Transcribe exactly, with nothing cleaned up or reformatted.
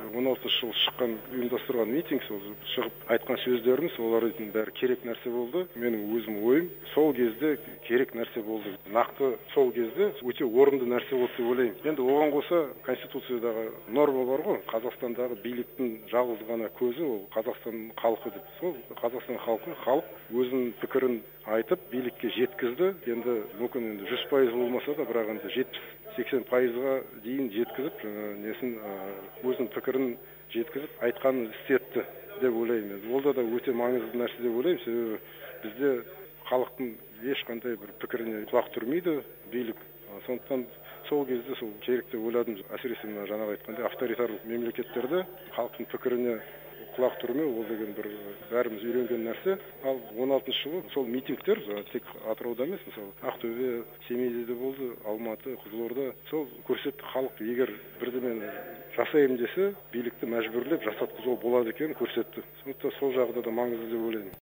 он алтыншы жылы шыққан ұйымдастырған митинг, сол шығып айтқан сөздеріміз, олардың бәрі керек нәрсе болды. Менің өзім ойым, сол кезде керек нәрсе болды. Нақты сол кезде өте орынды нәрсе болды деп ойлаймын. Енді оған қоса Конституциядағы норма бар ғой, Қазақстандағы биліктің жалғыз ғана көзі ол Қазақстан халқы деп. Сол Қазақстан халқы, халық өзінің пікірін айтып, билікке жеткізді. Енді мүмкін енді жүз пайыз болмаса да, бірақ енді жетпіс сексен пайызға дейін жеткізіп, несін өзінің пікірін жеткізіп, айтқанын істетті деп ойлаймын. Ол да өте маңызды нәрсе деп ойлаймын. Себебі бізде халықтың ешқандай бір пікіріне құлақ түрмейді билік. Сондықтан сол кезде сол керек деп ойладым. Әсіресе мына жаңағы айтқандай авторитарлық мемлекеттерде халықтың пікіріне құлақ түрмеу, ол деген бір бәріміз үйренген нәрсе. Ал он алтыншы жылы сол митингтер тек Атырауда емес, мысалы Ақтөбе, Семейде де болды, Алматы, Қызылорда. Сол көрсетті, халық егер бірдемені жасаймын десе, билікті мәжбүрлеп жасатқызуға болады екенін көрсетті. Сондықтан сол жағында да маңызды деп ойлаймын.